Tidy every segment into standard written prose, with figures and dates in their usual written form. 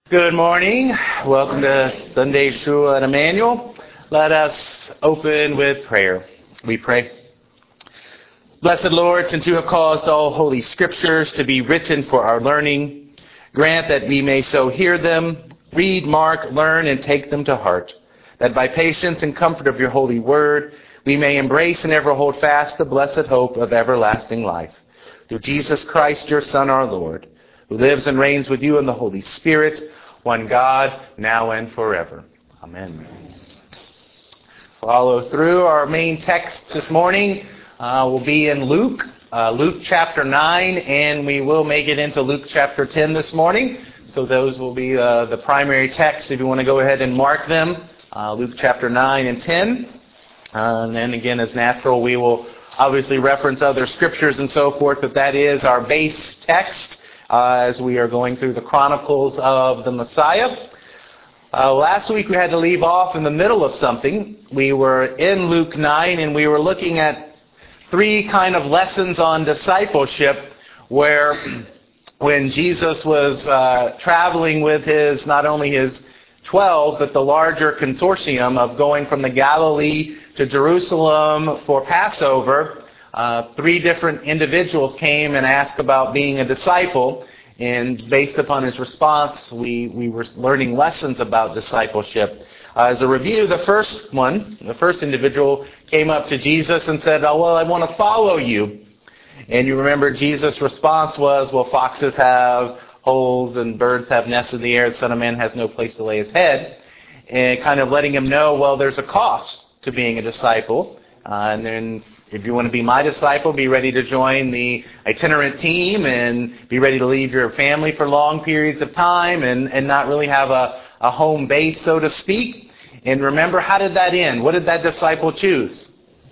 Good morning. Welcome to Sunday Shul at Emmanuel. Let us open with prayer. We pray. Blessed Lord, since you have caused all holy scriptures to be written for our learning, grant that we may so hear them, read, mark, learn, and take them to heart, that by patience and comfort of your holy word, we may embrace and ever hold fast the blessed hope of everlasting life. Through Jesus Christ, your Son, our Lord, who lives and reigns with you in the Holy Spirit, one God, now and forever. Amen. Follow through. Our main text this morning will be in Luke chapter 9, and we will make it into Luke chapter 10 this morning. So those will be the primary texts if you want to go ahead and mark them. Luke chapter 9 and 10. And then again, as natural, we will obviously reference other scriptures and so forth, but that is our base text as we are going through the Chronicles of the Messiah. Last week we had to leave off in the middle of something. We were in Luke 9 and we were looking at three kind of lessons on discipleship where when Jesus was traveling with not only his 12, but the larger consortium of going from the Galilee to Jerusalem for Passover, three different individuals came and asked about being a disciple. And based upon his response, we were learning lessons about discipleship. As a review, the first individual came up to Jesus and said, "Oh, well, I want to follow you." And you remember Jesus' response was, "Well, foxes have holes and birds have nests in the air. The Son of Man has no place to lay his head." And kind of letting him know, well, there's a cost to being a disciple. And then if you want to be my disciple, be ready to join the itinerant team and be ready to leave your family for long periods of time and not really have a home base, so to speak. And remember, how did that end? What did that disciple choose?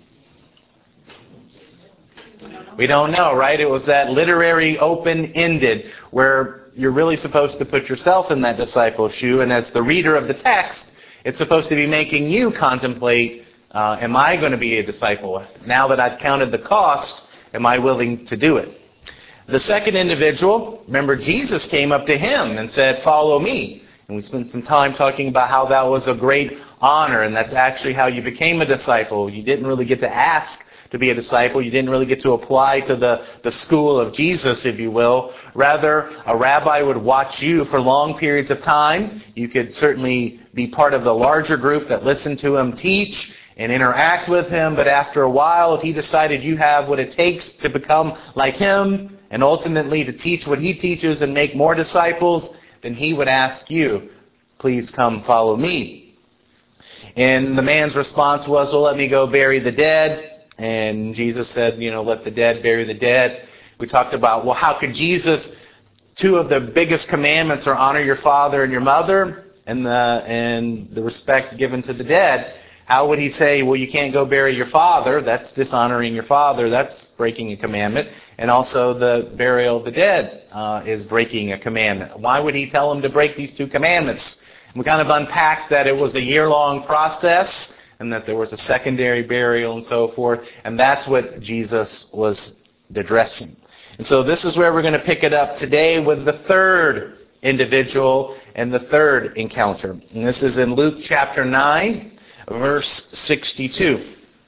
We don't know, right? It was that literary open-ended where you're really supposed to put yourself in that disciple's shoe. And as the reader of the text, it's supposed to be making you contemplate, am I going to be a disciple? Now that I've counted the cost, am I willing to do it? The second individual, remember Jesus came up to him and said, "Follow me." And we spent some time talking about how that was a great honor, and that's actually how you became a disciple. You didn't really get to ask to be a disciple. You didn't really get to apply to the school of Jesus, if you will. Rather, a rabbi would watch you for long periods of time. You could certainly be part of the larger group that listened to him teach and interact with him, but after a while, if he decided you have what it takes to become like him and ultimately to teach what he teaches and make more disciples, then he would ask you, "Please come follow me." And the man's response was, "Well, let me go bury the dead." And Jesus said, "Let the dead bury the dead." We talked about, well, how could Jesus, two of the biggest commandments are honor your father and your mother and the respect given to the dead. How would he say, well, you can't go bury your father? That's dishonoring your father. That's breaking a commandment. And also the burial of the dead is breaking a commandment. Why would he tell him to break these two commandments? And we kind of unpacked that it was a year-long process and that there was a secondary burial and so forth. And that's what Jesus was addressing. And so this is where we're going to pick it up today with the third individual and the third encounter. And this is in Luke chapter 9. Verse 62.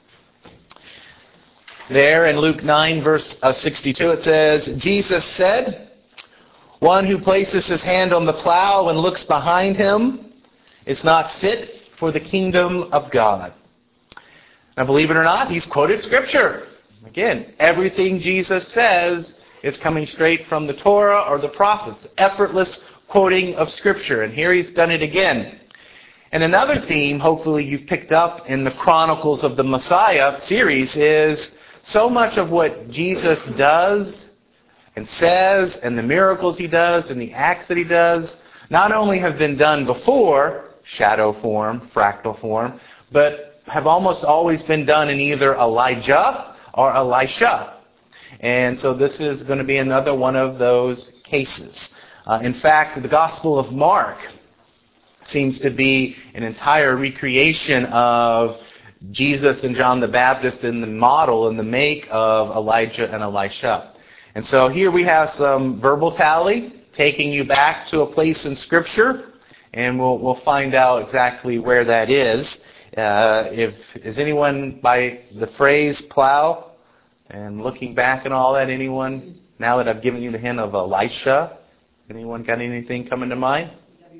There in Luke 9, verse 62, it says, Jesus said, "One who places his hand on the plow and looks behind him is not fit for the kingdom of God." Now, believe it or not, he's quoted Scripture. Again, everything Jesus says is coming straight from the Torah or the prophets. Effortless quoting of Scripture. And here he's done it again. And another theme, hopefully you've picked up in the Chronicles of the Messiah series, is so much of what Jesus does and says and the miracles he does and the acts that he does not only have been done before, shadow form, fractal form, but have almost always been done in either Elijah or Elisha. And so this is going to be another one of those cases. In fact, the Gospel of Mark seems to be an entire recreation of Jesus and John the Baptist in the model and the make of Elijah and Elisha. And so here we have some verbal taking you back to a place in Scripture, and we'll find out exactly where that is. Is anyone by the phrase plow and looking back and all that? Anyone? Now that I've given you the hint of Elisha, anyone got anything coming to mind?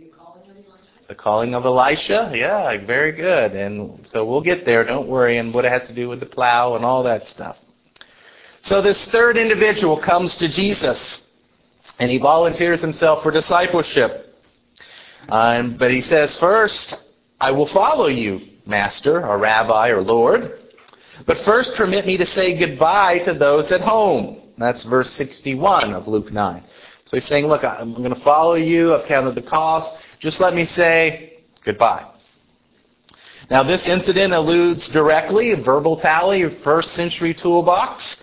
The calling of Elisha? Yeah, very good. And so we'll get there, don't worry, and what it has to do with the plow and all that stuff. So this third individual comes to Jesus, and he volunteers himself for discipleship. But he says, first, I will follow you, Master, or Rabbi, or Lord. But first permit me to say goodbye to those at home. That's verse 61 of Luke 9. So he's saying, look, I'm going to follow you. I've counted the cost. Just let me say goodbye. Now this incident alludes directly, a verbal tally, a first century toolbox.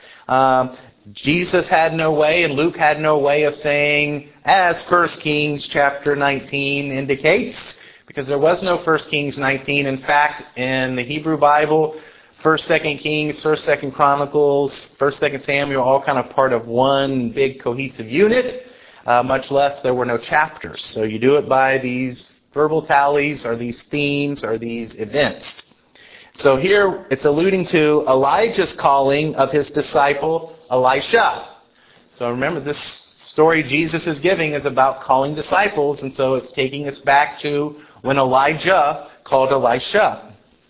Jesus had no way, and Luke had no way of saying, as 1 Kings chapter 19 indicates, because there was no 1 Kings 19. In fact, in the Hebrew Bible, 1st, 2nd Kings, 1st, 2nd Chronicles, 1st, 2nd Samuel, all kind of part of one big cohesive unit, much less there were no chapters. So you do it by these verbal tallies, or these themes, or these events. So here it's alluding to Elijah's calling of his disciple Elisha. So remember, this story Jesus is giving is about calling disciples, and so it's taking us back to when Elijah called Elisha.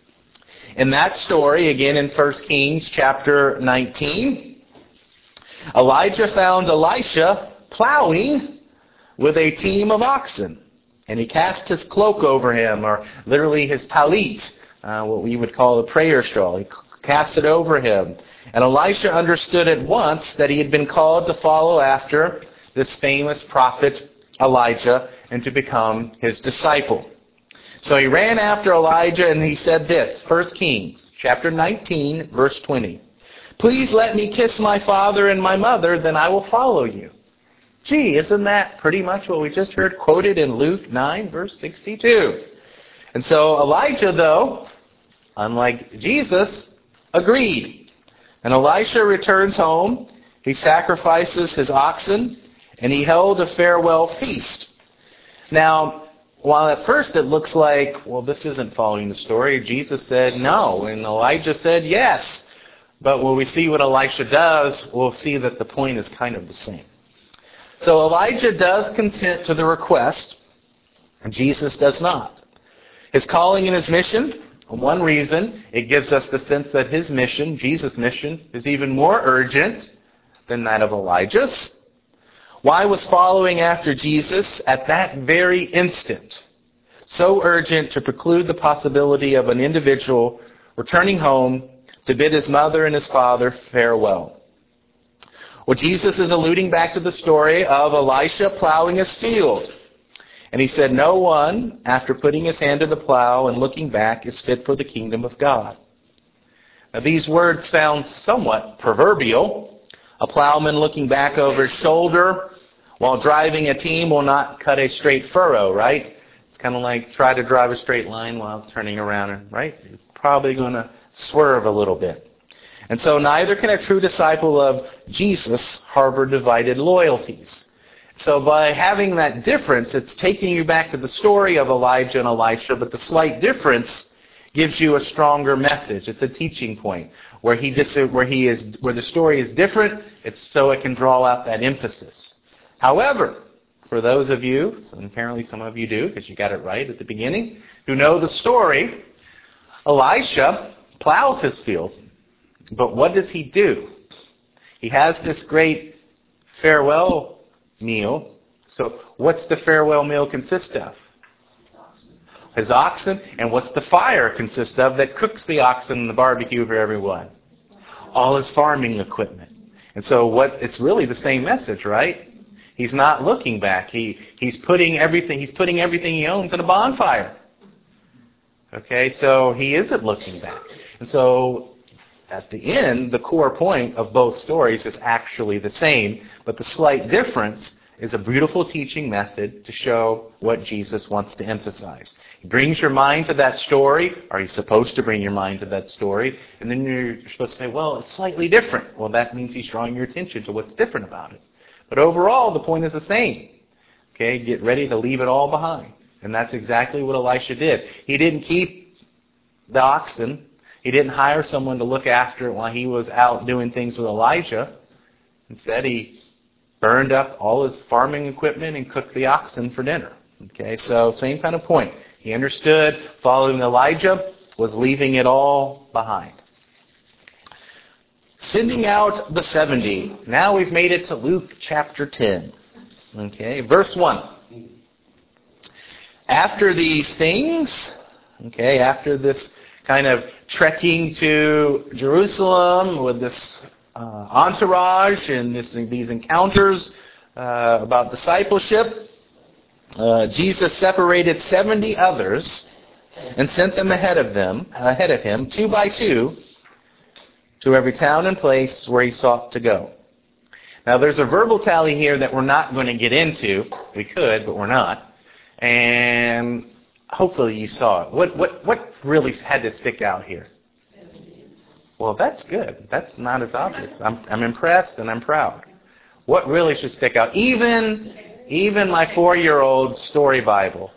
In that story, again in 1 Kings chapter 19, Elijah found Elisha plowing with a team of oxen. And he cast his cloak over him, or literally his talit, what we would call a prayer shawl. He cast it over him. And Elisha understood at once that he had been called to follow after this famous prophet Elijah and to become his disciple. So he ran after Elijah and he said this, 1 Kings chapter 19, verse 20. Please let me kiss my father and my mother, then I will follow you. Gee, isn't that pretty much what we just heard quoted in Luke 9, verse 62? And so Elijah, though, unlike Jesus, agreed. And Elisha returns home. He sacrifices his oxen, and he held a farewell feast. Now, while at first it looks like, well, this isn't following the story, Jesus said no, and Elijah said yes. But when we see what Elisha does, we'll see that the point is kind of the same. So Elijah does consent to the request, and Jesus does not. His calling and his mission, one reason, it gives us the sense that his mission, Jesus' mission, is even more urgent than that of Elijah's. Why was following after Jesus at that very instant so urgent to preclude the possibility of an individual returning home to bid his mother and his father farewell? Well, Jesus is alluding back to the story of Elisha plowing his field. And he said, no one, after putting his hand to the plow and looking back, is fit for the kingdom of God. Now, these words sound somewhat proverbial. A plowman looking back over his shoulder while driving a team will not cut a straight furrow, right? It's kind of like try to drive a straight line while turning around, right? You're probably going to swerve a little bit. And so neither can a true disciple of Jesus harbor divided loyalties. So by having that difference, it's taking you back to the story of Elijah and Elisha, but the slight difference gives you a stronger message. It's a teaching point. Where the story is different, it's so it can draw out that emphasis. However, for those of you, and apparently some of you do, because you got it right at the beginning, who know the story, Elisha plows his field. But what does he do? He has this great farewell meal. So what's the farewell meal consist of? His oxen. And what's the fire consist of that cooks the oxen and the barbecue for everyone? All his farming equipment. And so it's really the same message, right? He's not looking back. He's putting everything he owns in a bonfire. Okay, so he isn't looking back. And so at the end, the core point of both stories is actually the same, but the slight difference is a beautiful teaching method to show what Jesus wants to emphasize. He brings your mind to that story, or he's supposed to bring your mind to that story, and then you're supposed to say, well, it's slightly different. Well, that means he's drawing your attention to what's different about it. But overall, the point is the same. Okay, get ready to leave it all behind. And that's exactly what Elisha did. He didn't keep the oxen. He didn't hire someone to look after it while he was out doing things with Elijah. Instead, he burned up all his farming equipment and cooked the oxen for dinner. Okay, so same kind of point. He understood following Elijah was leaving it all behind. Sending out the 70. Now we've made it to Luke chapter 10. Okay, verse 1. After these things, okay, after this kind of trekking to Jerusalem with this entourage and these encounters about discipleship, Jesus separated 70 others and sent them ahead of him, 2 by 2, to every town and place where he sought to go. Now there's a verbal tally here that we're not going to get into. We could, but we're not. And hopefully you saw it. What really had to stick out here? Well, that's good. That's not as obvious. I'm impressed and I'm proud. What really should stick out? Even my 4-year-old story Bible.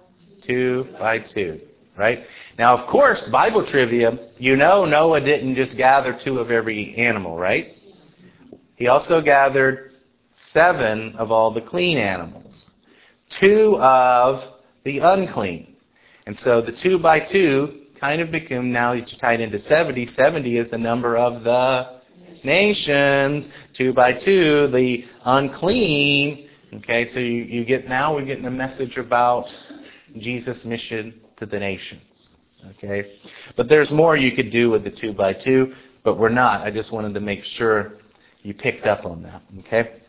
2 by 2. Right? Now, of course, Bible trivia, Noah didn't just gather 2 of every animal, right? He also gathered 7 of all the clean animals. 2 of the unclean. And so the 2 by 2 kind of become, now that you tie it into 70, 70 is the number of the nations. 2 by 2, the unclean. Okay, so we're getting a message about Jesus' mission to the nations. Okay, but there's more you could do with the 2 by 2, but we're not. I just wanted to make sure you picked up on that. Okay,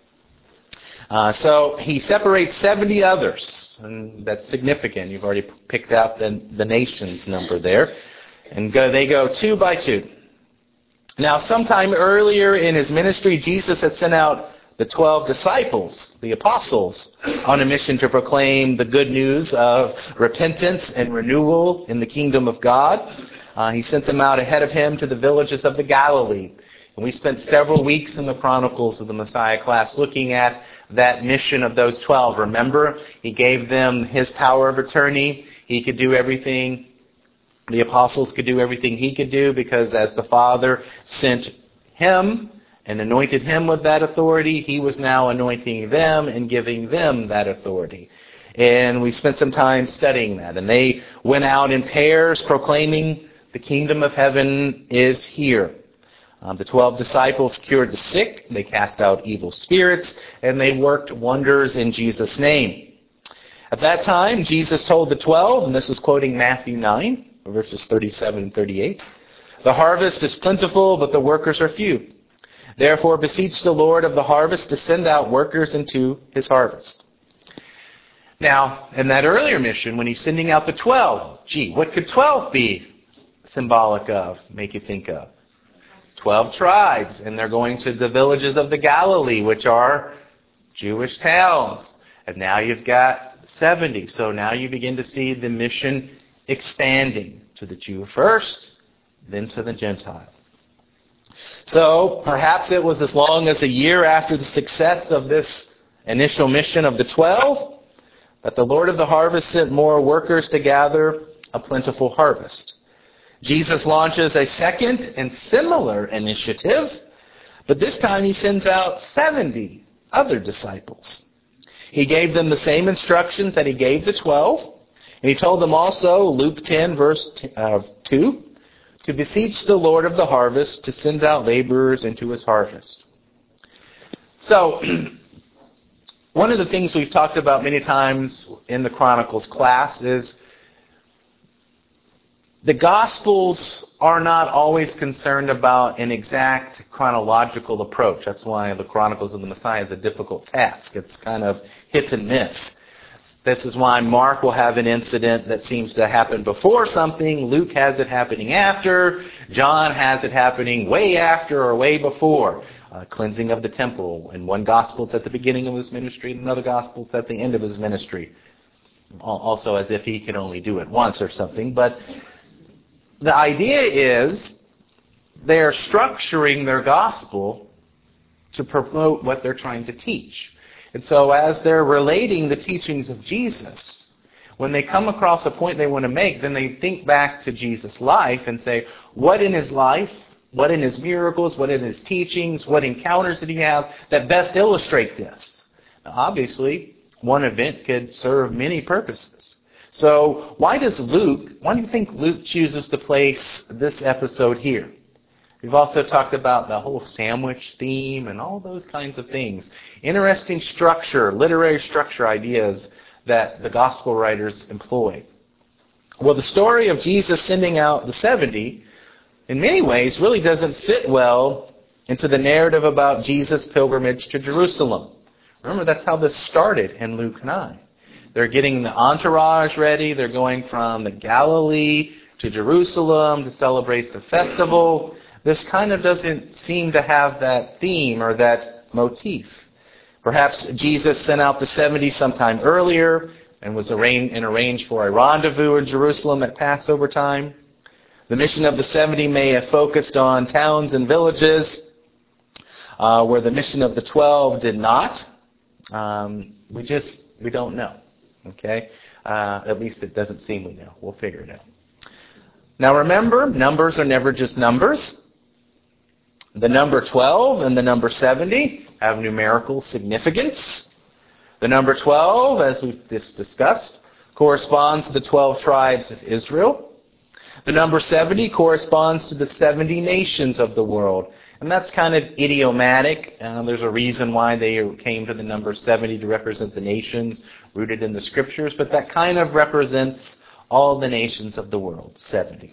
so he separates 70 others, and that's significant. You've already picked out the nations number there, and they go 2 by 2. Now, sometime earlier in his ministry, Jesus had sent out the 12 disciples, the apostles, on a mission to proclaim the good news of repentance and renewal in the kingdom of God. He sent them out ahead of him to the villages of the Galilee. And we spent several weeks in the Chronicles of the Messiah class looking at that mission of those 12. Remember, he gave them his power of attorney. He could do everything. The apostles could do everything he could do because as the Father sent him and anointed him with that authority, he was now anointing them and giving them that authority. And we spent some time studying that. And they went out in pairs proclaiming the kingdom of heaven is here. The 12 disciples cured the sick, they cast out evil spirits, and they worked wonders in Jesus' name. At that time, Jesus told the 12, and this is quoting Matthew 9, verses 37 and 38, "The harvest is plentiful, but the workers are few. Therefore, beseech the Lord of the harvest to send out workers into his harvest." Now, in that earlier mission, when he's sending out the 12, what could 12 be symbolic of, make you think of? 12 tribes, and they're going to the villages of the Galilee, which are Jewish towns. And now you've got 70. So now you begin to see the mission expanding to the Jew first, then to the Gentile. So perhaps it was as long as a year after the success of this initial mission of the 12 that the Lord of the harvest sent more workers to gather a plentiful harvest. Jesus launches a second and similar initiative, but this time he sends out 70 other disciples. He gave them the same instructions that he gave the 12, and he told them also, Luke 10, verse 2, to beseech the Lord of the harvest to send out laborers into his harvest. So, one of the things we've talked about many times in the Chronicles class is the Gospels are not always concerned about an exact chronological approach. That's why the Chronicles of the Messiah is a difficult task. It's kind of hit and miss. This is why Mark will have an incident that seems to happen before something. Luke has it happening after. John has it happening way after or way before. Cleansing of the temple. In one gospel it's at the beginning of his ministry, in another gospel it's at the end of his ministry. Also as if he can only do it once or something. But the idea is they're structuring their gospel to promote what they're trying to teach. And so as they're relating the teachings of Jesus, when they come across a point they want to make, then they think back to Jesus' life and say, what in his life, what in his miracles, what in his teachings, what encounters did he have that best illustrate this? Now, obviously, one event could serve many purposes. So why do you think Luke chooses to place this episode here? We've also talked about the whole sandwich theme and all those kinds of things. Interesting structure, literary structure ideas that the gospel writers employ. Well, the story of Jesus sending out the 70, in many ways, really doesn't fit well into the narrative about Jesus' pilgrimage to Jerusalem. Remember, that's how this started in Luke 9. They're getting the entourage ready. They're going from the Galilee to Jerusalem to celebrate the festival. This kind of doesn't seem to have that theme or that motif. Perhaps Jesus sent out the 70 sometime earlier and was arranged for a rendezvous in Jerusalem at Passover time. The mission of the 70 may have focused on towns and villages where the mission of the 12 did not. We don't know. Okay? At least it doesn't seem we know. We'll figure it out. Now remember, numbers are never just numbers. The number 12 and the number 70 have numerical significance. The number 12, as we've just discussed, corresponds to the 12 tribes of Israel. The number 70 corresponds to the 70 nations of the world. And that's kind of idiomatic. There's a reason why they came to the number 70 to represent the nations rooted in the Scriptures, but that kind of represents all the nations of the world, 70.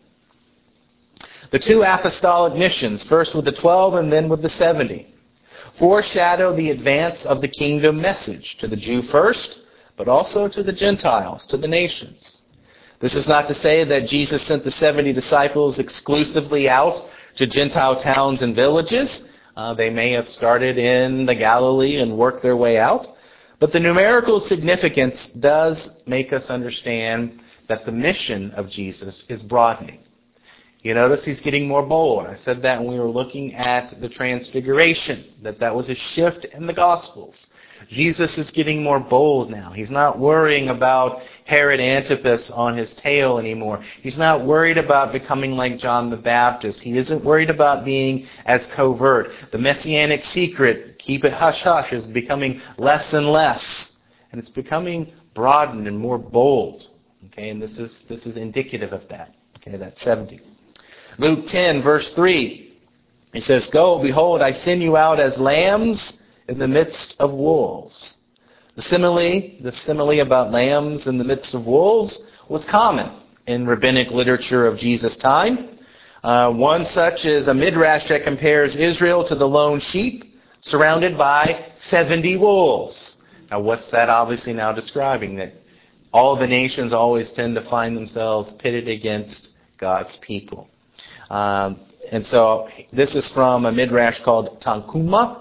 The two apostolic missions, first with the 12 and then with the 70, foreshadow the advance of the kingdom message to the Jew first, but also to the Gentiles, to the nations. This is not to say that Jesus sent the 70 disciples exclusively out to Gentile towns and villages. They may have started in the Galilee and worked their way out. But the numerical significance does make us understand that the mission of Jesus is broadening. You notice he's getting more bold. I said that when we were looking at the Transfiguration, that was a shift in the Gospels. Jesus is getting more bold now. He's not worrying about Herod Antipas on his tail anymore. He's not worried about becoming like John the Baptist. He isn't worried about being as covert. The messianic secret, keep it hush-hush, is becoming less and less. And it's becoming broadened and more bold. Okay, and this is indicative of that. Okay, that's 70. Luke 10, verse 3, he says, "Go, behold, I send you out as lambs in the midst of wolves." The simile about lambs in the midst of wolves was common in rabbinic literature of Jesus' time. One such is a midrash that compares Israel to the lone sheep surrounded by 70 wolves. Now what's that obviously now describing? That all the nations always tend to find themselves pitted against God's people. And so this is from a midrash called Tanchuma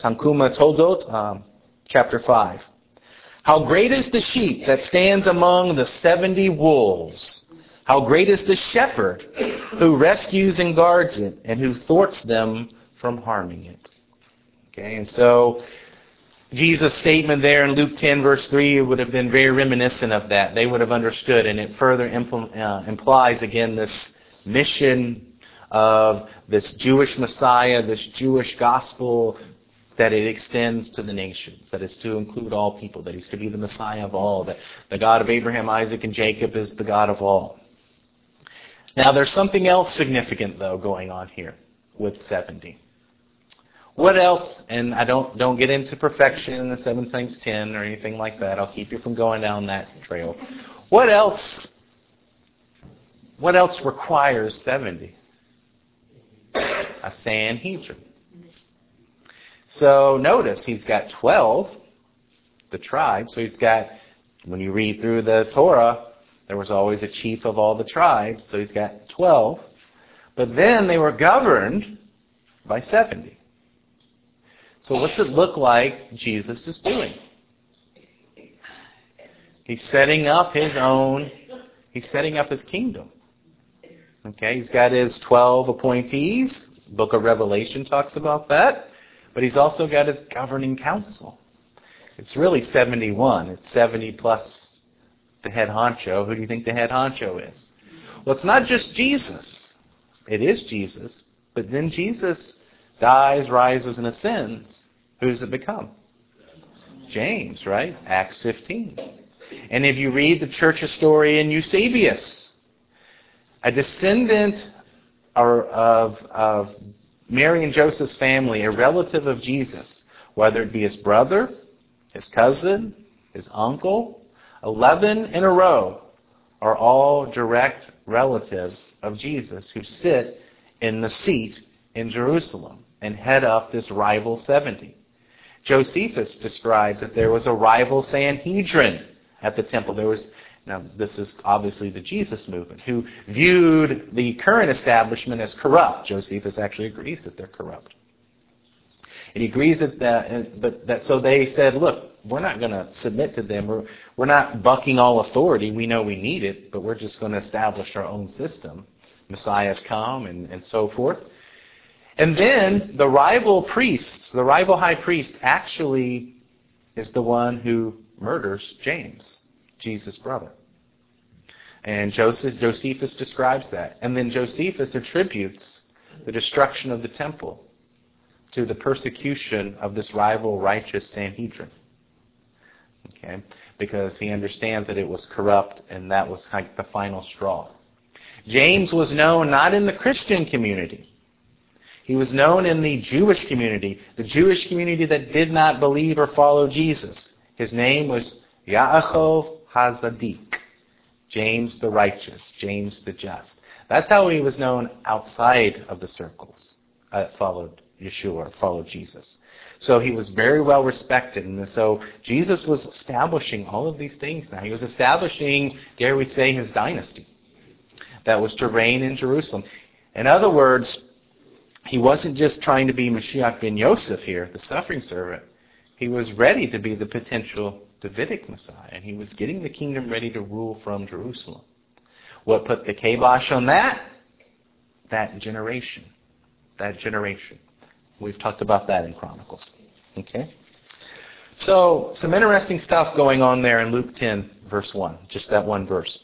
Toldot, chapter 5. "How great is the sheep that stands among the 70 wolves! How great is the shepherd who rescues and guards it, and who thwarts them from harming it." Okay, and so Jesus' statement there in Luke 10, verse 3 would have been very reminiscent of that. They would have understood, and it further implies, again, this mission of this Jewish Messiah, this Jewish gospel, that it extends to the nations, that is to include all people, that he's to be the Messiah of all, that the God of Abraham, Isaac, and Jacob is the God of all. Now there's something else significant, though, going on here with 70. What else? And I don't get into perfection in the 7 times 10 or anything like that. I'll keep you from going down that trail. What else requires 70? A Sanhedrin. So notice he's got 12, the tribes. So he's got, when you read through the Torah, there was always a chief of all the tribes. So he's got 12. But then they were governed by 70. So what's it look like Jesus is doing? He's setting up his kingdom. Okay, he's got his 12 appointees. Book of Revelation talks about that. But he's also got his governing council. It's really 71. It's 70 plus the head honcho. Who do you think the head honcho is? Well, it's not just Jesus. It is Jesus. But then Jesus dies, rises, and ascends. Who does it become? James, right? Acts 15. And if you read the church historian Eusebius, a descendant of Mary and Joseph's family, a relative of Jesus, whether it be his brother, his cousin, his uncle, 11 in a row are all direct relatives of Jesus who sit in the seat in Jerusalem and head up this rival 70. Josephus describes that there was a rival Sanhedrin at the temple. Now this is obviously the Jesus movement, who viewed the current establishment as corrupt. Josephus actually agrees that they're corrupt. And he agrees so they said, look, we're not going to submit to them. We're not bucking all authority. We know we need it, but we're just going to establish our own system. Messiah's come and so forth. And then the rival high priest actually is the one who murders James, Jesus' brother. And Josephus describes that. And then Josephus attributes the destruction of the temple to the persecution of this rival righteous Sanhedrin. Okay? Because he understands that it was corrupt and that was like the final straw. James was known not in the Christian community. He was known in the Jewish community that did not believe or follow Jesus. His name was Yaakov HaZaddik, James the righteous, James the just. That's how he was known outside of the circles that followed Yeshua, followed Jesus. So he was very well respected. And so Jesus was establishing all of these things now. He was establishing, dare we say, his dynasty that was to reign in Jerusalem. In other words, he wasn't just trying to be Mashiach ben Yosef here, the suffering servant. He was ready to be the potential Davidic Messiah. And he was getting the kingdom ready to rule from Jerusalem. What put the kibosh on that? That generation. We've talked about that in Chronicles. Okay? So, some interesting stuff going on there in Luke 10, verse 1. Just that one verse.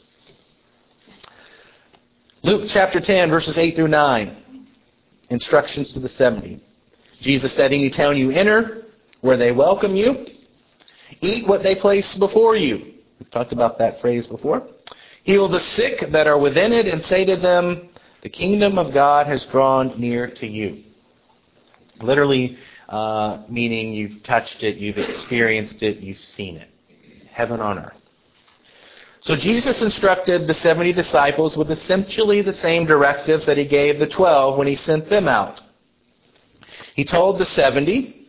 Luke chapter 10, verses 8 through 9. Instructions to the 70. Jesus said, "Any town you enter, where they welcome you, eat what they place before you." We've talked about that phrase before. "Heal the sick that are within it, and say to them, the kingdom of God has drawn near to you." Literally, meaning you've touched it, you've experienced it, you've seen it. Heaven on earth. So Jesus instructed the 70 disciples with essentially the same directives that he gave the 12 when he sent them out. He told the 70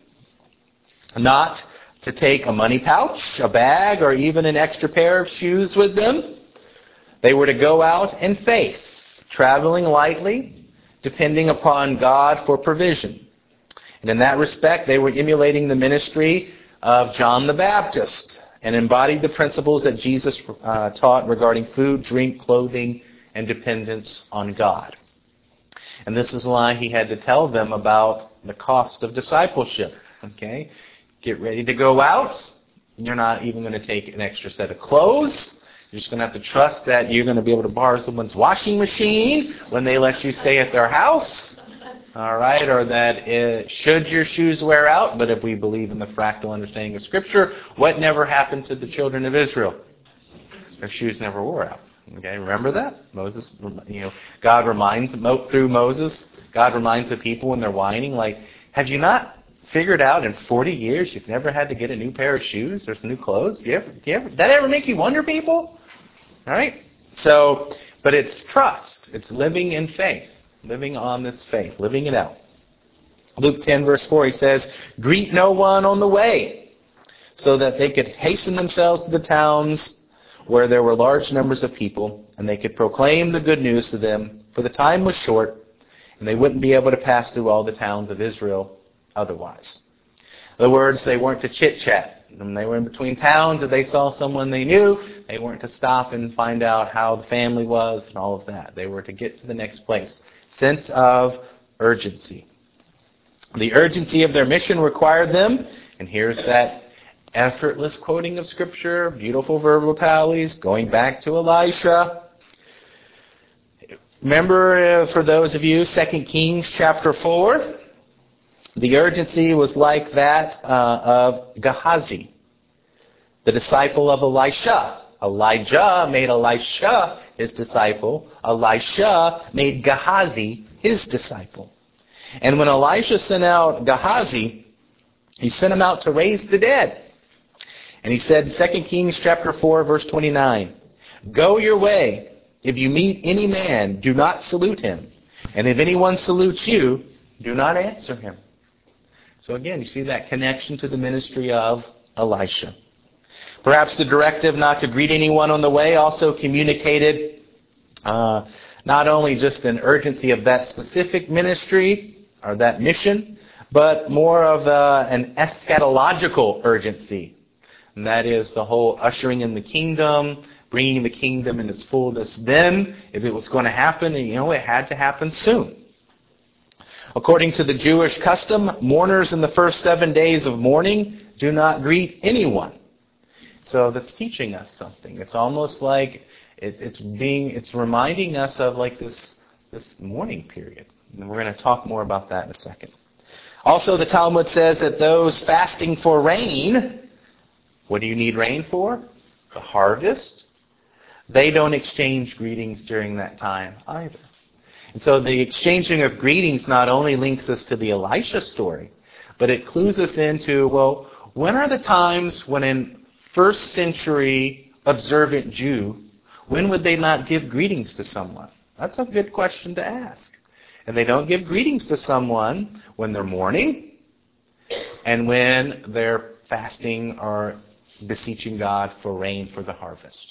not to take a money pouch, a bag, or even an extra pair of shoes with them. They were to go out in faith, traveling lightly, depending upon God for provision. And in that respect, they were emulating the ministry of John the Baptist and embodied the principles that Jesus taught regarding food, drink, clothing, and dependence on God. And this is why he had to tell them about the cost of discipleship. Okay? Get ready to go out. You're not even going to take an extra set of clothes. You're just going to have to trust that you're going to be able to borrow someone's washing machine when they let you stay at their house. All right, or that should your shoes wear out, but if we believe in the fractal understanding of Scripture, what never happened to the children of Israel? Their shoes never wore out. Okay, remember that? Moses, God reminds, through Moses, God reminds the people when they're whining, like, have you not figured out in 40 years you've never had to get a new pair of shoes or some new clothes? That ever make you wonder, people? All right? So, but it's trust. It's living in faith. Living on this faith, living it out. Luke 10, verse 4, he says, "Greet no one on the way," so that they could hasten themselves to the towns where there were large numbers of people, and they could proclaim the good news to them, for the time was short, and they wouldn't be able to pass through all the towns of Israel otherwise. In other words, they weren't to chit-chat. When they were in between towns, if they saw someone they knew, they weren't to stop and find out how the family was and all of that. They were to get to the next place. Sense of urgency. The urgency of their mission required them, and here's that effortless quoting of Scripture, beautiful verbal tallies, going back to Elisha. Remember, for those of you, 2 Kings chapter 4, the urgency was like that of Gehazi, the disciple of Elisha. Elijah made Elisha his disciple. Elisha made Gehazi his disciple. And when Elisha sent out Gehazi, he sent him out to raise the dead. And he said in 2 Kings chapter 4, verse 29, "Go your way. If you meet any man, do not salute him. And if anyone salutes you, do not answer him." So again, you see that connection to the ministry of Elisha. Perhaps the directive not to greet anyone on the way also communicated not only just an urgency of that specific ministry or that mission, but more of an eschatological urgency. And that is the whole ushering in the kingdom, bringing the kingdom in its fullness. Then, if it was going to happen, it had to happen soon. According to the Jewish custom, mourners in the first 7 days of mourning do not greet anyone. So that's teaching us something. It's almost like it's reminding us of like this mourning period. And we're going to talk more about that in a second. Also, the Talmud says that those fasting for rain, what do you need rain for? The harvest. They don't exchange greetings during that time either. And so the exchanging of greetings not only links us to the Elisha story, but it clues us into, well, when are the times when in first century observant Jew, when would they not give greetings to someone? That's a good question to ask. And they don't give greetings to someone when they're mourning and when they're fasting or beseeching God for rain for the harvest.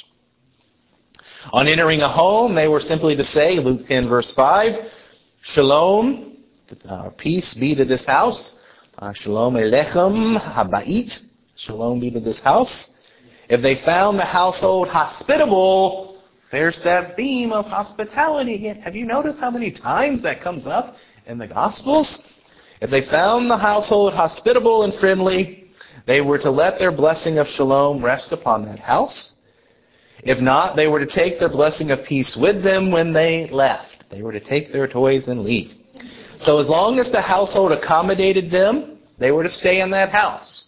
On entering a home, they were simply to say, Luke 10 verse 5, "Shalom, peace be to this house. Shalom Alechem Habayit, shalom be to this house." If they found the household hospitable, there's that theme of hospitality again. Have you noticed how many times that comes up in the Gospels? If they found the household hospitable and friendly, they were to let their blessing of shalom rest upon that house. If not, they were to take their blessing of peace with them when they left. They were to take their toys and leave. So as long as the household accommodated them, they were to stay in that house.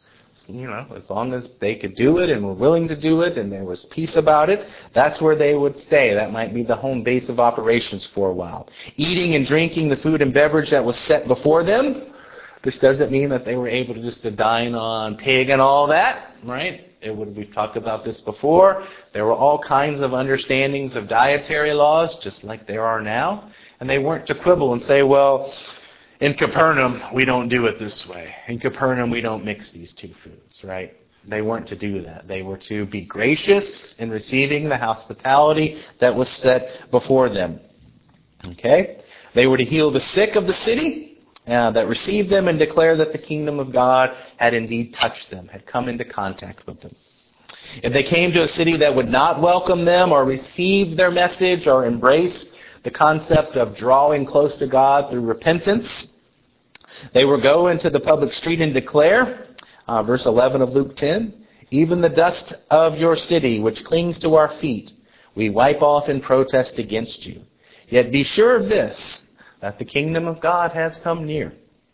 As long as they could do it and were willing to do it and there was peace about it, that's where they would stay. That might be the home base of operations for a while. Eating and drinking the food and beverage that was set before them. This doesn't mean that they were able to just dine on pig and all that, right? We've talked about this before. There were all kinds of understandings of dietary laws, just like there are now. And they weren't to quibble and say, well, in Capernaum, we don't do it this way. In Capernaum, we don't mix these two foods, right? They weren't to do that. They were to be gracious in receiving the hospitality that was set before them. Okay? They were to heal the sick of the city that received them and declare that the kingdom of God had indeed touched them, had come into contact with them. If they came to a city that would not welcome them or receive their message or embrace the concept of drawing close to God through repentance, they would go into the public street and declare, verse 11 of Luke 10, "Even the dust of your city, which clings to our feet, we wipe off in protest against you. Yet be sure of this, that the kingdom of God has come near."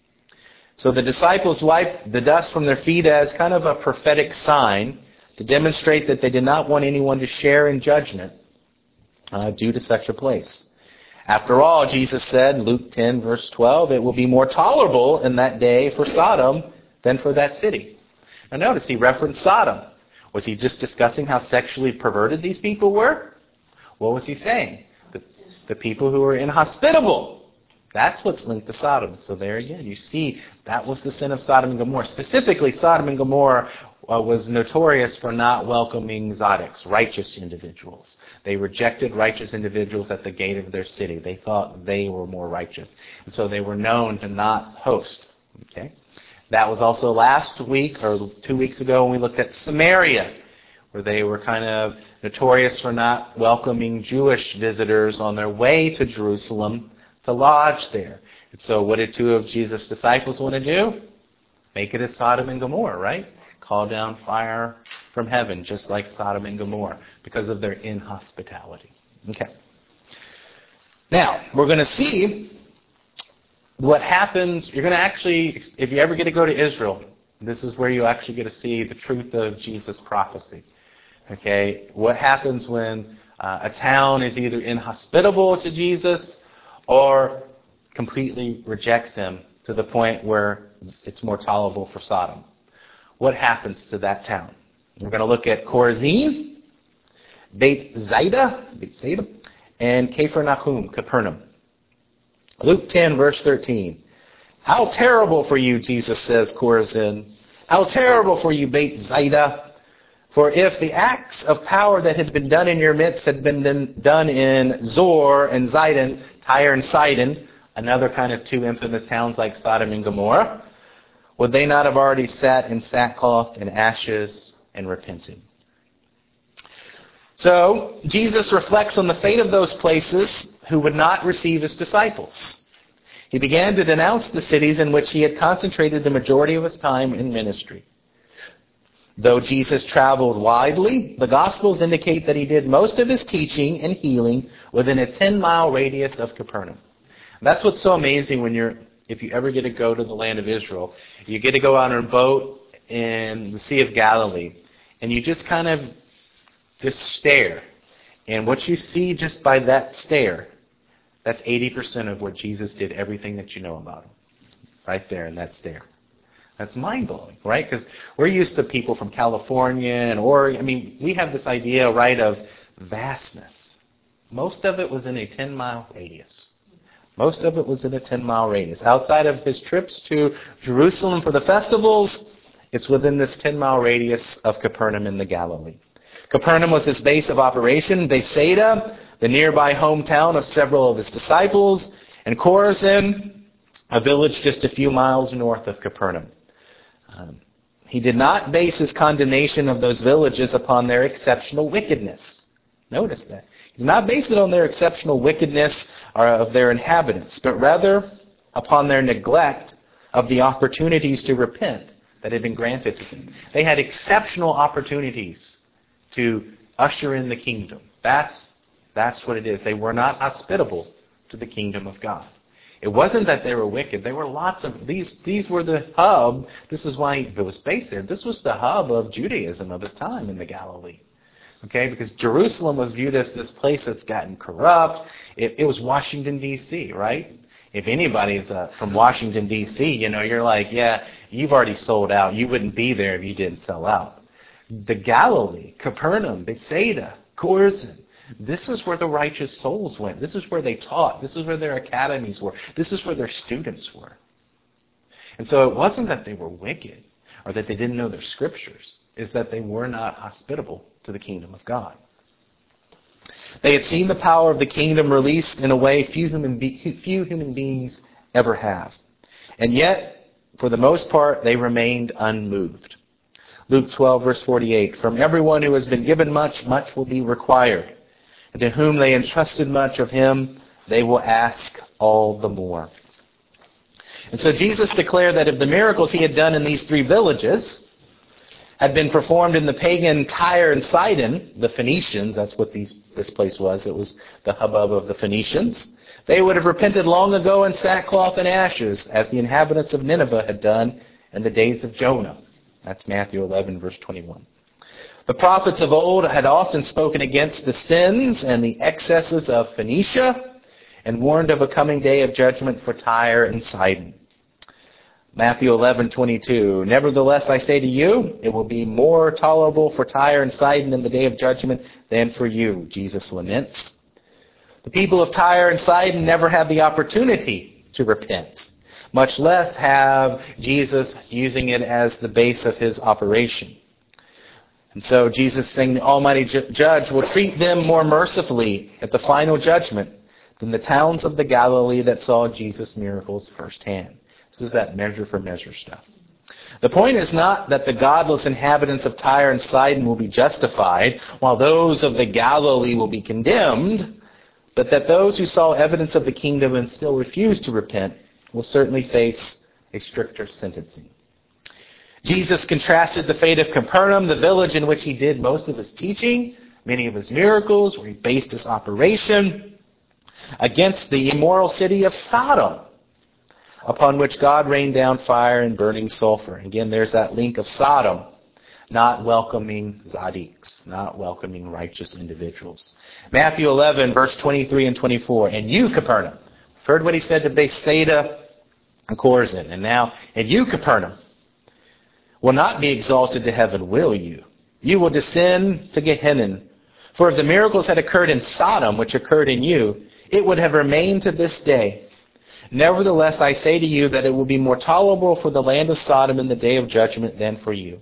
So the disciples wiped the dust from their feet as kind of a prophetic sign to demonstrate that they did not want anyone to share in judgment due to such a place. After all, Jesus said, Luke 10, verse 12, "It will be more tolerable in that day for Sodom than for that city." Now notice, he referenced Sodom. Was he just discussing how sexually perverted these people were? What was he saying? The people who were inhospitable. That's what's linked to Sodom. So there again, you see, that was the sin of Sodom and Gomorrah. Specifically, Sodom and Gomorrah was notorious for not welcoming tzaddiks, righteous individuals. They rejected righteous individuals at the gate of their city. They thought they were more righteous. And so they were known to not host. Okay? That was also last week, or 2 weeks ago, when we looked at Samaria, where they were kind of notorious for not welcoming Jewish visitors on their way to Jerusalem to lodge there. And so what did two of Jesus' disciples want to do? Make it as Sodom and Gomorrah, right? call down fire from heaven, just like Sodom and Gomorrah, because of their inhospitality. Okay. Now, we're going to see what happens. You're going to actually, if you ever get to go to Israel, this is where you actually get to see the truth of Jesus' prophecy. Okay, what happens when a town is either inhospitable to Jesus or completely rejects him to the point where it's more tolerable for Sodom? What happens to that town? We're going to look at Chorazin, Beit Zaida, and Capernaum. Luke 10, verse 13. How terrible for you, Jesus says, Chorazin. How terrible for you, Beit Zaida. For if the acts of power that had been done in your midst had been done in Zor and Zidon, Tyre and Sidon, another kind of two infamous towns like Sodom and Gomorrah, would they not have already sat in sackcloth and ashes and repented? So, Jesus reflects on the fate of those places who would not receive his disciples. He began to denounce the cities in which he had concentrated the majority of his time in ministry. Though Jesus traveled widely, the Gospels indicate that he did most of his teaching and healing within a 10-mile radius of Capernaum. That's what's so amazing if you ever get to go to the land of Israel. You get to go out on a boat in the Sea of Galilee, and you just kind of just stare. And what you see just by that stare, that's 80% of what Jesus did, everything that you know about him. Right there in that stare. That's mind-blowing, right? Because we're used to people from California and Oregon. I mean, we have this idea, right, of vastness. Most of it was in a 10-mile radius. Most of it was in a 10-mile radius. Outside of his trips to Jerusalem for the festivals, it's within this 10-mile radius of Capernaum in the Galilee. Capernaum was his base of operation. Bethsaida, the nearby hometown of several of his disciples. And Chorazin, a village just a few miles north of Capernaum. He did not base his condemnation of those villages upon their exceptional wickedness. Notice that. He did not base it on their exceptional wickedness or of their inhabitants, but rather upon their neglect of the opportunities to repent that had been granted to them. They had exceptional opportunities to usher in the kingdom. That's what it is. They were not hospitable to the kingdom of God. It wasn't that they were wicked. There were lots of these were the hub. This is why it was based there. This was the hub of Judaism of his time in the Galilee. Okay, because Jerusalem was viewed as this place that's gotten corrupt. It was Washington, D.C., right? If anybody's from Washington, D.C., you're like, yeah, you've already sold out. You wouldn't be there if you didn't sell out. The Galilee, Capernaum, Bethsaida, Chorazin, this is where the righteous souls went. This is where they taught. This is where their academies were. This is where their students were. And so it wasn't that they were wicked or that they didn't know their scriptures. It's that they were not hospitable to the kingdom of God. They had seen the power of the kingdom released in a way few human beings ever have. And yet, for the most part, they remained unmoved. Luke 12, verse 48, from everyone who has been given much, much will be required. And to whom they entrusted much of him, they will ask all the more. And so Jesus declared that if the miracles he had done in these three villages had been performed in the pagan Tyre and Sidon, the Phoenicians, that's what this place was. It was the hubbub of the Phoenicians. They would have repented long ago in sackcloth and ashes, as the inhabitants of Nineveh had done in the days of Jonah. That's Matthew 11, verse 21. The prophets of old had often spoken against the sins and the excesses of Phoenicia and warned of a coming day of judgment for Tyre and Sidon. Matthew 11:22. Nevertheless, I say to you, it will be more tolerable for Tyre and Sidon in the day of judgment than for you, Jesus laments. The people of Tyre and Sidon never had the opportunity to repent, much less have Jesus using it as the base of his operation. And so Jesus, saying the Almighty Judge, will treat them more mercifully at the final judgment than the towns of the Galilee that saw Jesus' miracles firsthand. This is that measure for measure stuff. The point is not that the godless inhabitants of Tyre and Sidon will be justified, while those of the Galilee will be condemned, but that those who saw evidence of the kingdom and still refused to repent will certainly face a stricter sentencing. Jesus contrasted the fate of Capernaum, the village in which he did most of his teaching, many of his miracles, where he based his operation, against the immoral city of Sodom, upon which God rained down fire and burning sulfur. Again, there's that link of Sodom, not welcoming tzaddiks, not welcoming righteous individuals. Matthew 11, verse 23 and 24. And you, Capernaum, heard what he said to Bethsaida and Chorazin. And now, and you, Capernaum, will not be exalted to heaven, will you? You will descend to Gehenna. For if the miracles had occurred in Sodom, which occurred in you, it would have remained to this day. Nevertheless, I say to you that it will be more tolerable for the land of Sodom in the day of judgment than for you.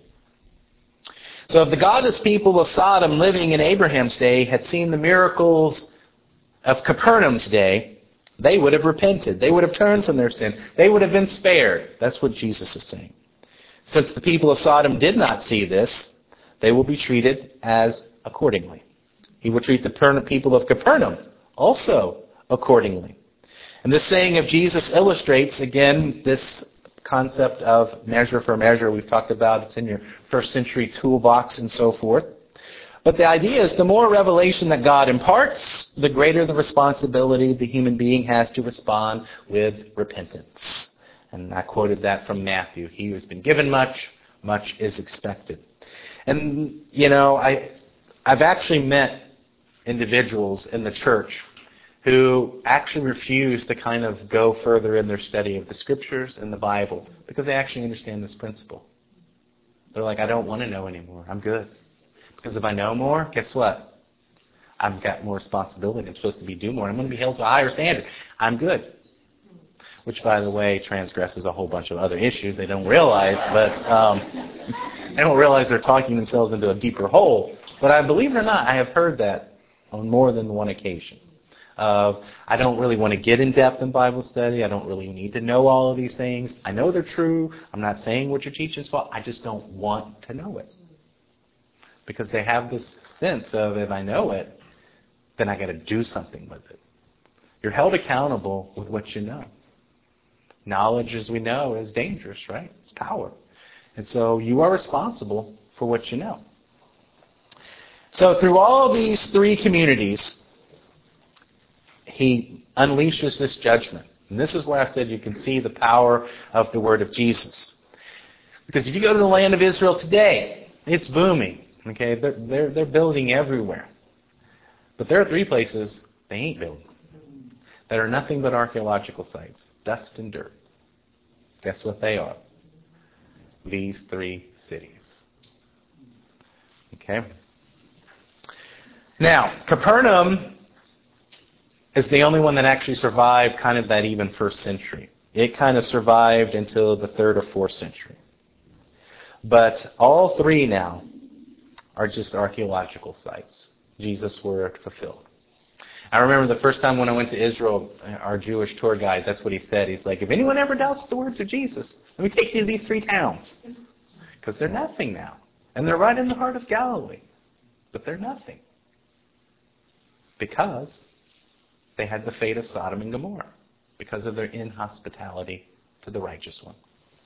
So if the godless people of Sodom living in Abraham's day had seen the miracles of Capernaum's day, they would have repented. They would have turned from their sin. They would have been spared. That's what Jesus is saying. Since the people of Sodom did not see this, they will be treated as accordingly. He will treat the people of Capernaum also accordingly. And this saying of Jesus illustrates, again, this concept of measure for measure. We've talked about it's in your first century toolbox and so forth. But the idea is the more revelation that God imparts, the greater the responsibility the human being has to respond with repentance. And I quoted that from Matthew. He who has been given much, much is expected. And, I've actually met individuals in the church who actually refuse to kind of go further in their study of the Scriptures and the Bible because they actually understand this principle. They're like, I don't want to know anymore. I'm good. Because if I know more, guess what? I've got more responsibility. I'm supposed to do more. I'm going to be held to a higher standard. I'm good. Which, by the way, transgresses a whole bunch of other issues they don't realize, but they don't realize they're talking themselves into a deeper hole. But I believe it or not, I have heard that on more than one occasion. I don't really want to get in depth in Bible study. I don't really need to know all of these things. I know they're true. I'm not saying what you're teaching is false. I just don't want to know it. Because they have this sense of, if I know it, then I got to do something with it. You're held accountable with what you know. Knowledge, as we know, is dangerous, right? It's power. And so you are responsible for what you know. So through all these three communities, he unleashes this judgment. And this is where I said you can see the power of the word of Jesus. Because if you go to the land of Israel today, it's booming. Okay, they're building everywhere. But there are three places they ain't building that are nothing but archaeological sites. Dust and dirt. Guess what they are? These three cities. Okay? Now, Capernaum is the only one that actually survived kind of that even first century. It kind of survived until the 3rd or 4th century. But all three now are just archaeological sites. Jesus' word fulfilled. I remember the first time when I went to Israel, our Jewish tour guide, that's what he said. He's like, if anyone ever doubts the words of Jesus, let me take you to these three towns. Because they're nothing now. And they're right in the heart of Galilee. But they're nothing. Because they had the fate of Sodom and Gomorrah. Because of their inhospitality to the righteous one.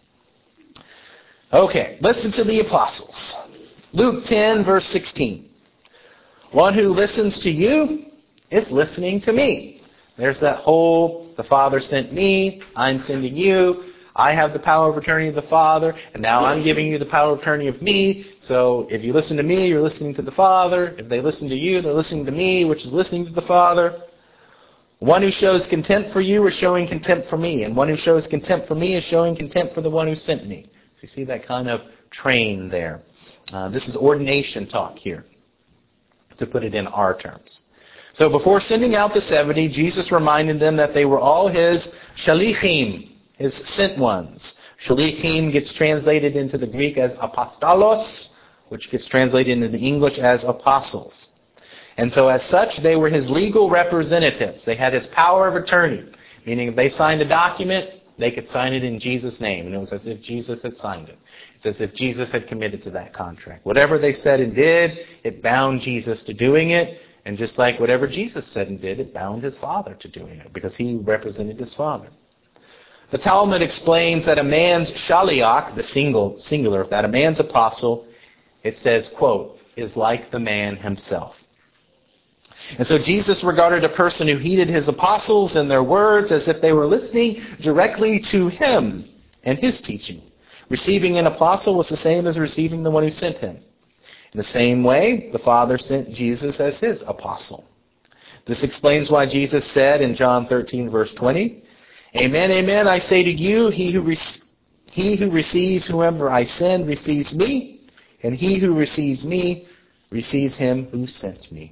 Okay, listen to the apostles. Luke 10, verse 16. One who listens to you is listening to me. There's that whole, the Father sent me, I'm sending you, I have the power of attorney of the Father, and now I'm giving you the power of attorney of me. So if you listen to me, you're listening to the Father. If they listen to you, they're listening to me, which is listening to the Father. One who shows contempt for you is showing contempt for me, and one who shows contempt for me is showing contempt for the one who sent me. So you see that kind of train there. This is ordination talk here, to put it in our terms. So before sending out the 70, Jesus reminded them that they were all his shalichim, his sent ones. Shalichim gets translated into the Greek as apostolos, which gets translated into the English as apostles. And so as such, they were his legal representatives. They had his power of attorney, meaning if they signed a document, they could sign it in Jesus' name. And it was as if Jesus had signed it. It's as if Jesus had committed to that contract. Whatever they said and did, it bound Jesus to doing it. And just like whatever Jesus said and did, it bound his Father to doing it, because he represented his Father. The Talmud explains that a man's shaliach, the singular of that, a man's apostle, it says, quote, is like the man himself. And so Jesus regarded a person who heeded his apostles and their words as if they were listening directly to him and his teaching. Receiving an apostle was the same as receiving the one who sent him. In the same way, the Father sent Jesus as his apostle. This explains why Jesus said in John 13, verse 20, Amen, amen, I say to you, he who receives whomever I send receives me, and he who receives me receives him who sent me.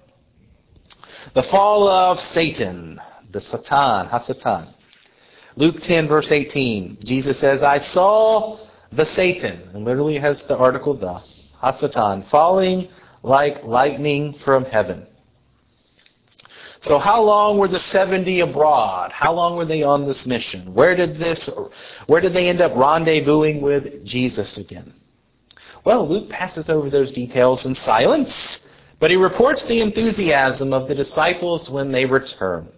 The fall of Satan, the Satan, Ha-Satan. Luke 10, verse 18, Jesus says, I saw the Satan, and literally has the article the, Ha-Satan, falling like lightning from heaven. So how long were the 70 abroad? How long were they on this mission? Where did they end up rendezvousing with Jesus again? Well, Luke passes over those details in silence, but he reports the enthusiasm of the disciples when they return.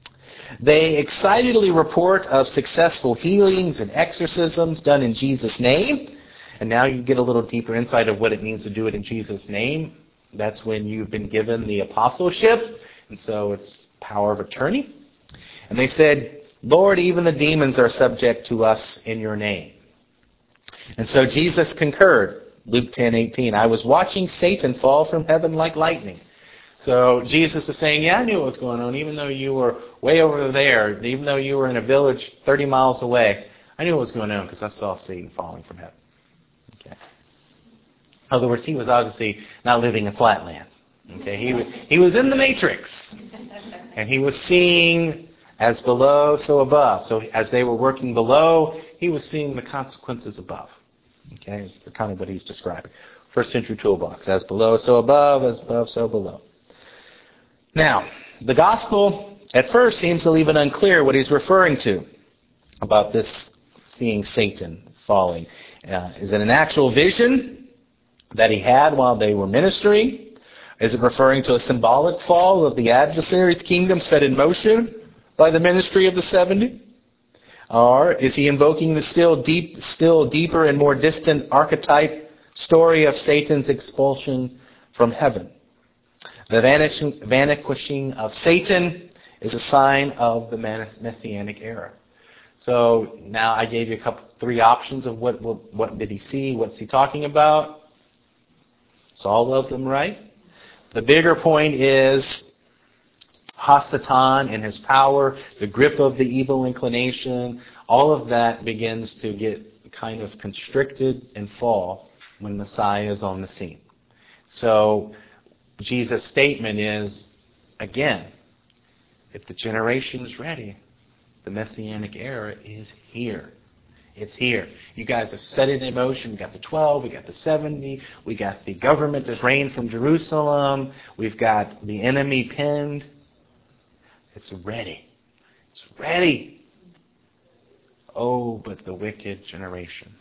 They excitedly report of successful healings and exorcisms done in Jesus' name. And now you get a little deeper insight of what it means to do it in Jesus' name. That's when you've been given the apostleship. And so it's power of attorney. And they said, Lord, even the demons are subject to us in your name. And so Jesus concurred. Luke 10:18. I was watching Satan fall from heaven like lightning. So Jesus is saying, yeah, I knew what was going on, even though you were way over there, even though you were in a village 30 miles away. I knew what was going on because I saw Satan falling from heaven. Okay. In other words, he was obviously not living in flatland. Okay, he was in the matrix, and he was seeing as below, so above. So as they were working below, he was seeing the consequences above. Okay, it's kind of what he's describing. First century toolbox: as below, so above; as above, so below. Now, the gospel at first seems to leave it unclear what he's referring to about this seeing Satan falling. Is it an actual vision that he had while they were ministering? Is it referring to a symbolic fall of the adversary's kingdom set in motion by the ministry of the 70? Or is he invoking the still deeper and more distant archetype story of Satan's expulsion from heaven? The vanquishing of Satan is a sign of the Messianic era. So now I gave you three options of what did he see, what's he talking about. It's all of them, right? The bigger point is Ha-Satan and his power, the grip of the evil inclination, all of that begins to get kind of constricted and fall when Messiah is on the scene. So Jesus' statement is, again, if the generation is ready, the Messianic era is here. It's here. You guys have set it in motion. We got the 12, we got the 70, we got the government that's reigned from Jerusalem, we've got the enemy pinned. It's ready. It's ready. Oh, but the wicked generation.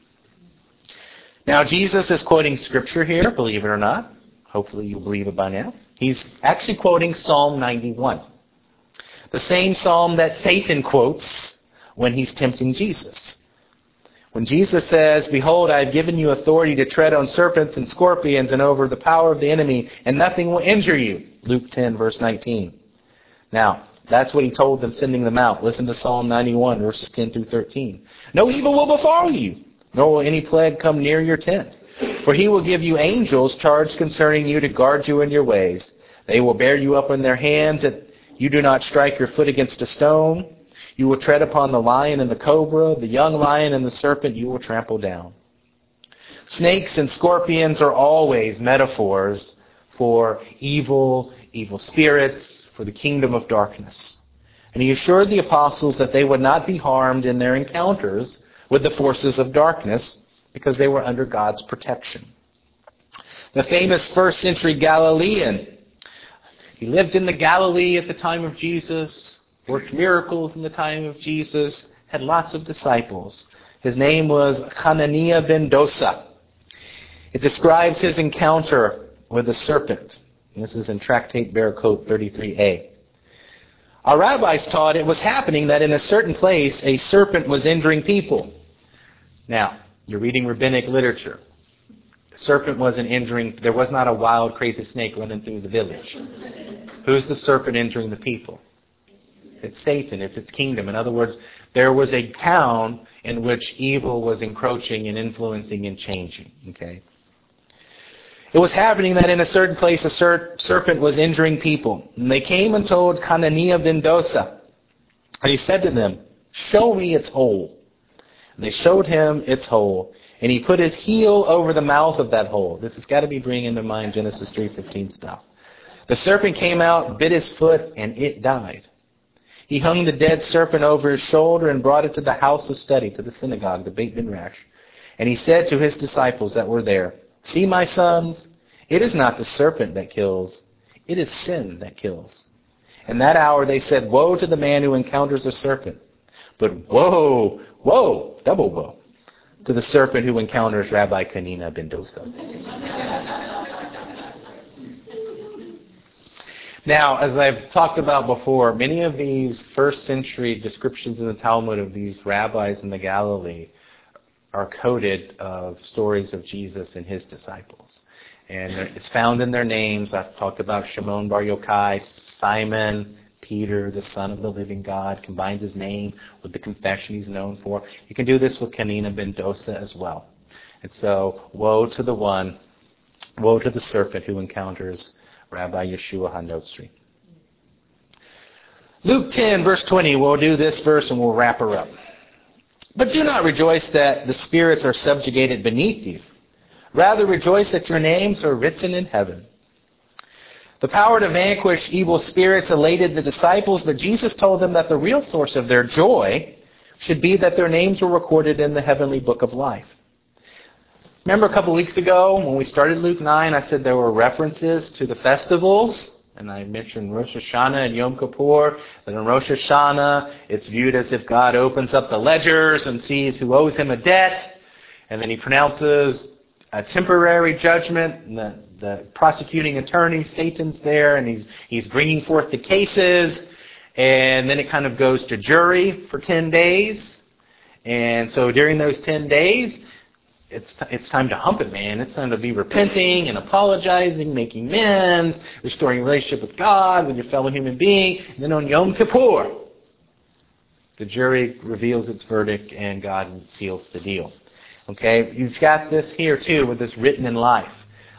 Now, Jesus is quoting Scripture here, believe it or not. Hopefully you believe it by now. He's actually quoting Psalm 91. The same psalm that Satan quotes when he's tempting Jesus. When Jesus says, Behold, I have given you authority to tread on serpents and scorpions and over the power of the enemy, and nothing will injure you. Luke 10, verse 19. Now, that's what he told them sending them out. Listen to Psalm 91, verses 10 through 13. No evil will befall you, nor will any plague come near your tent. For he will give you angels charged concerning you to guard you in your ways. They will bear you up in their hands, that you do not strike your foot against a stone. You will tread upon the lion and the cobra, the young lion and the serpent you will trample down. Snakes and scorpions are always metaphors for evil spirits, for the kingdom of darkness. And he assured the apostles that they would not be harmed in their encounters with the forces of darkness because they were under God's protection. The famous first century Galilean, he lived in the Galilee at the time of Jesus, worked miracles in the time of Jesus, had lots of disciples. His name was Hananiah ben Dosa. It describes his encounter with the serpent. This is in Tractate Barakote 33a. Our rabbis taught it was happening that in a certain place a serpent was injuring people. Now, you're reading rabbinic literature. The serpent wasn't injuring, there was not a wild, crazy snake running through the village. Who's the serpent injuring the people? It's Satan, it's its kingdom. In other words, there was a town in which evil was encroaching and influencing and changing. Okay? It was happening that in a certain place a serpent was injuring people. And they came and told Hananiah ben Dosa. And he said to them, "Show me its hole." And they showed him its hole. And he put his heel over the mouth of that hole. This has got to be bringing into mind Genesis 3:15 stuff. The serpent came out, bit his foot, and it died. He hung the dead serpent over his shoulder and brought it to the house of study, to the synagogue, the Beit Midrash. And he said to his disciples that were there, "See, my sons, it is not the serpent that kills, it is sin that kills." In that hour they said, "Woe to the man who encounters a serpent." But woe, double woe, to the serpent who encounters Rabbi Hananiah ben Dosa. Now, as I've talked about before, many of these first century descriptions in the Talmud of these rabbis in the Galilee are coded of stories of Jesus and his disciples. And it's found in their names. I've talked about Shimon Bar Yochai, Simon, Peter, the Son of the Living God, combines his name with the confession he's known for. You can do this with Hananiah ben Dosa as well. And so, woe to the serpent who encounters Rabbi Yeshua HaNotzri. Luke 10, verse 20. We'll do this verse and we'll wrap her up. "But do not rejoice that the spirits are subjugated beneath you. Rather rejoice that your names are written in heaven." The power to vanquish evil spirits elated the disciples, but Jesus told them that the real source of their joy should be that their names were recorded in the heavenly book of life. Remember a couple weeks ago when we started Luke 9, I said there were references to the festivals, and I mentioned Rosh Hashanah and Yom Kippur, that in Rosh Hashanah it's viewed as if God opens up the ledgers and sees who owes him a debt, and then he pronounces a temporary judgment, and the prosecuting attorney, Satan's there, and he's bringing forth the cases, and then it kind of goes to jury for 10 days, and so during those 10 days, it's time to hump it, man. It's time to be repenting and apologizing, making amends, restoring relationship with God, with your fellow human being. And then on Yom Kippur, the jury reveals its verdict and God seals the deal. Okay, you've got this here too with this written in life.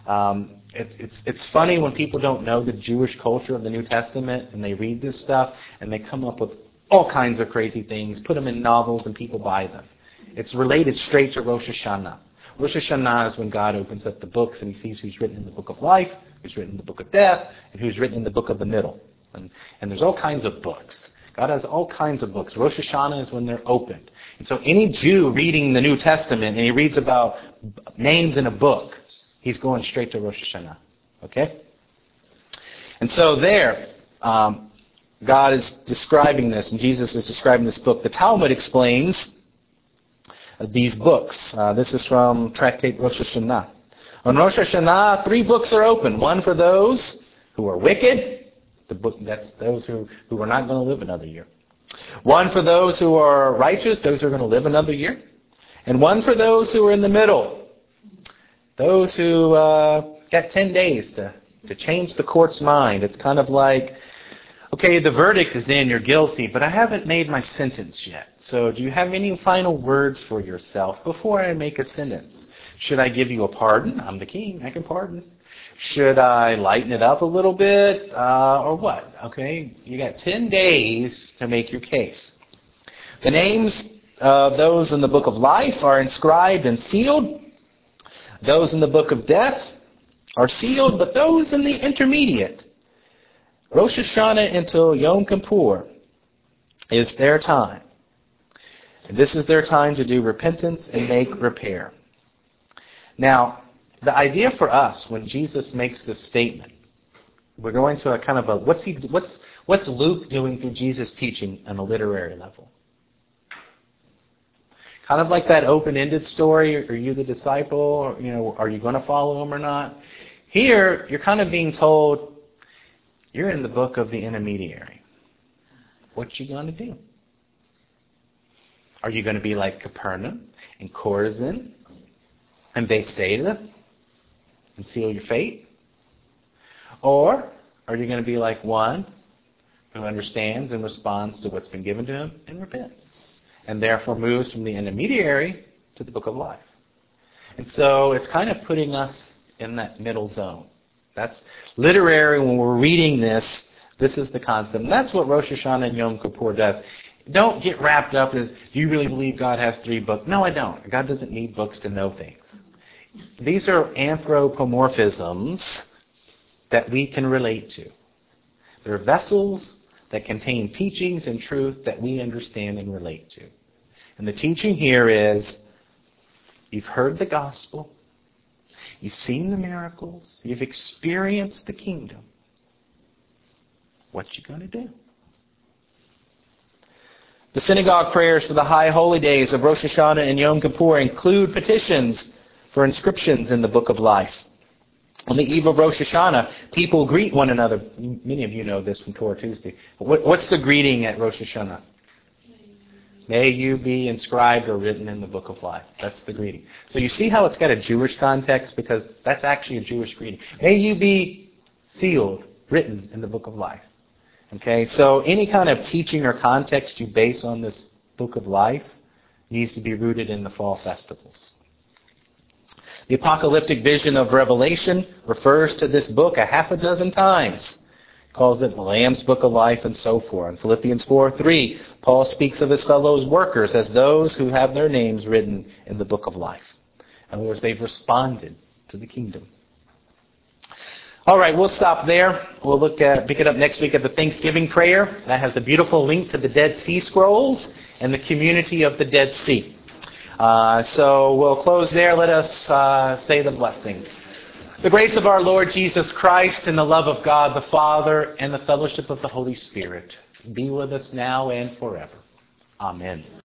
It's funny when people don't know the Jewish culture of the New Testament and they read this stuff and they come up with all kinds of crazy things, put them in novels and people buy them. It's related straight to Rosh Hashanah. Rosh Hashanah is when God opens up the books and he sees who's written in the book of life, who's written in the book of death, and who's written in the book of the middle. And there's all kinds of books. God has all kinds of books. Rosh Hashanah is when they're opened. And so any Jew reading the New Testament and he reads about names in a book, he's going straight to Rosh Hashanah. Okay? And so there, God is describing this, and Jesus is describing this book. The Talmud explains these books. This is from Tractate Rosh Hashanah. On Rosh Hashanah, 3 books are open. One for those who are wicked. The book that's those who are not going to live another year. One for those who are righteous, those who are going to live another year. And one for those who are in the middle. Those who got 10 days to change the court's mind. It's kind of like, okay, the verdict is in, you're guilty, but I haven't made my sentence yet. So do you have any final words for yourself before I make a sentence? Should I give you a pardon? I'm the king. I can pardon. Should I lighten it up a little bit? Or what? Okay, you got 10 days to make your case. The names of those in the book of life are inscribed and sealed. Those in the book of death are sealed, but those in the intermediate, Rosh Hashanah until Yom Kippur, is their time. And this is their time to do repentance and make repair. Now, the idea for us when Jesus makes this statement, we're going to a kind of a what's Luke doing through Jesus' teaching on a literary level? Kind of like that open-ended story, are you the disciple? Or, are you going to follow him or not? Here, you're kind of being told, you're in the book of the intermediary. What you going to do? Are you going to be like Capernaum and Chorazin and Bethsaida and seal your fate? Or are you going to be like one who understands and responds to what's been given to him and repents, and therefore moves from the intermediary to the book of life? And so it's kind of putting us in that middle zone. That's literary. When we're reading this, this is the concept. And that's what Rosh Hashanah and Yom Kippur does. Don't get wrapped up as, do you really believe God has 3 books? No, I don't. God doesn't need books to know things. These are anthropomorphisms that we can relate to. They're vessels that contain teachings and truth that we understand and relate to. And the teaching here is, you've heard the gospel, you've seen the miracles, you've experienced the kingdom. What you going to do? The synagogue prayers for the high holy days of Rosh Hashanah and Yom Kippur include petitions for inscriptions in the book of life. On the eve of Rosh Hashanah, people greet one another. Many of you know this from Torah Tuesday. What's the greeting at Rosh Hashanah? May you be inscribed or written in the book of life. That's the greeting. So you see how it's got a Jewish context, because that's actually a Jewish greeting. May you be sealed, written in the book of life. Okay, so any kind of teaching or context you base on this book of life needs to be rooted in the fall festivals. The apocalyptic vision of Revelation refers to this book a half a dozen times. Calls it the Lamb's Book of Life and so forth. In Philippians 4:3, Paul speaks of his fellow workers as those who have their names written in the book of life. In other words, they've responded to the kingdom. All right, we'll stop there. We'll pick it up next week at the Thanksgiving prayer. That has a beautiful link to the Dead Sea Scrolls and the community of the Dead Sea. So we'll close there. Let us say the blessing. The grace of our Lord Jesus Christ and the love of God the Father and the fellowship of the Holy Spirit be with us now and forever. Amen.